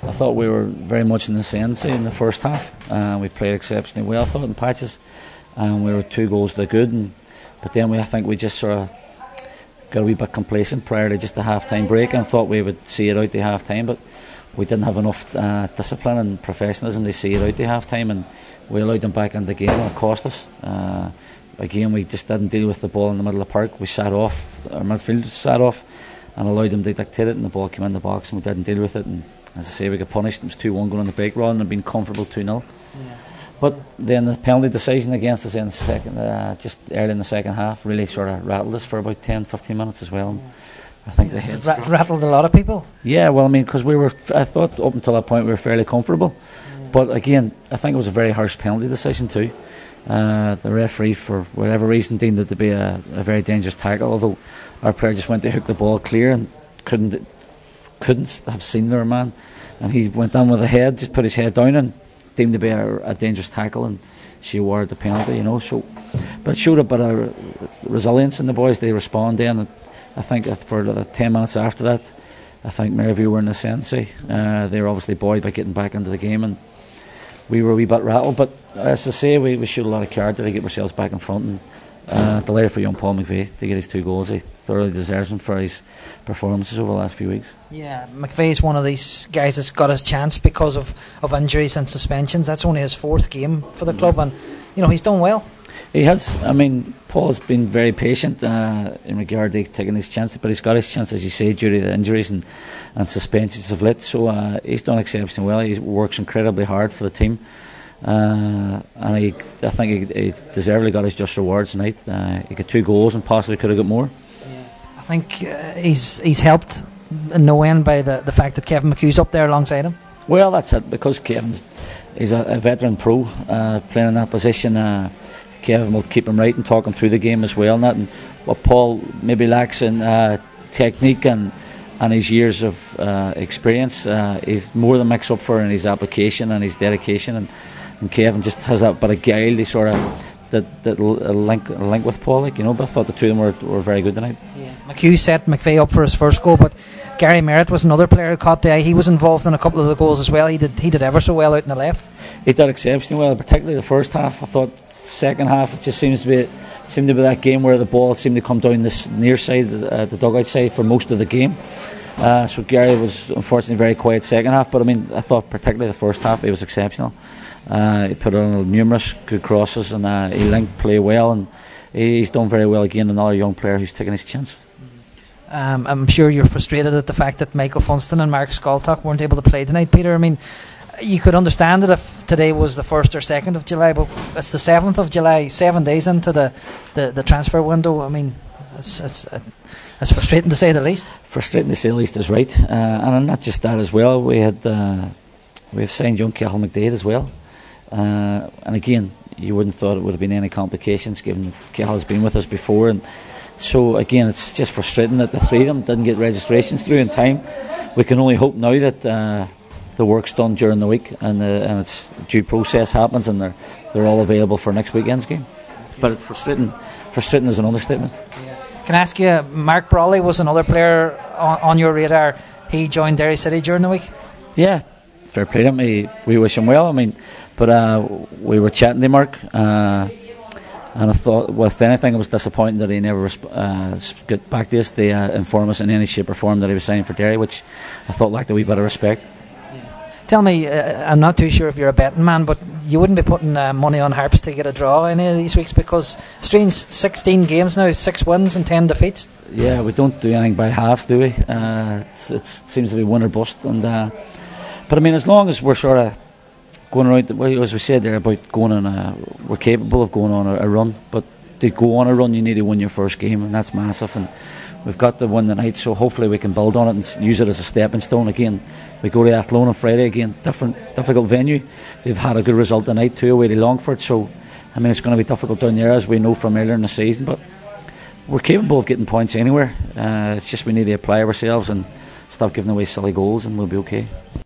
I thought we were very much in the ascendancy in the first half. We played exceptionally well, I thought, in patches. We were 2 goals to good. But then I think we just sort of got a wee bit complacent prior to just the half-time break and thought we would see it out the half-time. But we didn't have enough discipline and professionalism to see it out the half-time. And we allowed them back in the game and it cost us. Again, we just didn't deal with the ball in the middle of the park. We sat off, our midfield sat off and allowed them to dictate it, and the ball came in the box and we didn't deal with it. And as I say, we got punished. It was 2-1 going on the break rather than being comfortable 2-0. Yeah. But then the penalty decision against us in the second, just early in the second half, really sort of rattled us for about 10-15 minutes as well. Yeah. I think the heads rattled a lot of people. Yeah, well, I mean, because I thought up until that point we were fairly comfortable. Yeah. But again, I think it was a very harsh penalty decision too. The referee, for whatever reason, deemed it to be a very dangerous tackle, although our player just went to hook the ball clear and couldn't have seen their man, and he went down with the head, just put his head down and deemed to be a dangerous tackle, and she awarded the penalty, you know. So, but it showed a bit of resilience in the boys. They responded, and I think for the 10 minutes after that, I think Maryview were in the ascendancy. They were obviously buoyed by getting back into the game, and we were a wee bit rattled. But as I say, we showed a lot of character to get ourselves back in front, and delighted for young Paul McVeigh to get his 2 goals. He thoroughly deserves them for his performances over the last few weeks. Yeah, McVeigh's one of these guys that's got his chance because of injuries and suspensions. That's only his 4th game for the club, and you know he's done well. He has. I mean, Paul's been very patient in regard to taking his chances, but he's got his chance, as you say, due to the injuries and suspensions of late. So he's done exceptionally well. He works incredibly hard for the team, and I think he deservedly got his just rewards tonight. He got 2 goals and possibly could have got more. Yeah. I think he's helped in no end by the fact that Kevin McHugh's up there alongside him. Well, that's it, because he's a veteran pro playing in that position. Kevin will keep him right and talk him through the game as well. And what Paul maybe lacks in technique and his years of experience, he's more than makes up for in his application and his dedication. And Kevin just has that bit of guile to sort of that link with Paul, like, you know. But I thought the 2 of them were very good tonight. Yeah. McHugh set McVeigh up for his first goal, but Gary Merritt was another player who caught the eye. He was involved in a couple of the goals as well. He did ever so well out in the left. He did exceptionally well, particularly the first half. I thought second half it just seemed to be that game where the ball seemed to come down this near side, the dugout side, for most of the game. So Gary was unfortunately very quiet second half, but I mean, I thought particularly the first half he was exceptional. He put on numerous good crosses, and he linked play well, and he's done very well again. Another young player who's taking his chance. I'm sure you're frustrated at the fact that Michael Funston and Mark Skaltak weren't able to play tonight, Peter. I mean, you could understand it if today was the 1st or 2nd of July, but it's the 7th of July, 7 days into the transfer window. I mean, it's frustrating to say the least. Frustrating to say the least is right, and not just that as well. We've signed young Cathal McDade as well, and again, you wouldn't have thought it would have been any complications, given Cathal has been with us before. And so again, it's just frustrating that the 3 of them didn't get registrations through in time. We can only hope now that the work's done during the week, and its due process happens, and they're all available for next weekend's game. But it's frustrating is an understatement. Yeah. Can I ask you, Mark Brawley was another player on your radar. He joined Derry City during the week. Yeah, fair play to him. We wish him well. I mean, but we were chatting to Mark, and I thought, well, if anything, it was disappointing that he never got back to us to inform us in any shape or form that he was signing for Derry, which I thought lacked a wee bit of respect. Tell me, I'm not too sure if you're a betting man, but you wouldn't be putting money on Harps to get a draw any of these weeks, because Stream's 16 games now, 6 wins and 10 defeats. Yeah, we don't do anything by halves, do we? It seems to be win or bust. But I mean, as long as we're sort of going around, as we said there about going on we're capable of going on a run, but to go on a run you need to win your first game, and that's massive. And we've got to win tonight, so hopefully we can build on it and use it as a stepping stone. Again, we go to Athlone on Friday, again, difficult venue. They've had a good result tonight too, away to Longford, so I mean, it's going to be difficult down there, as we know from earlier in the season, but we're capable of getting points anywhere. It's just we need to apply ourselves and stop giving away silly goals, and we'll be okay.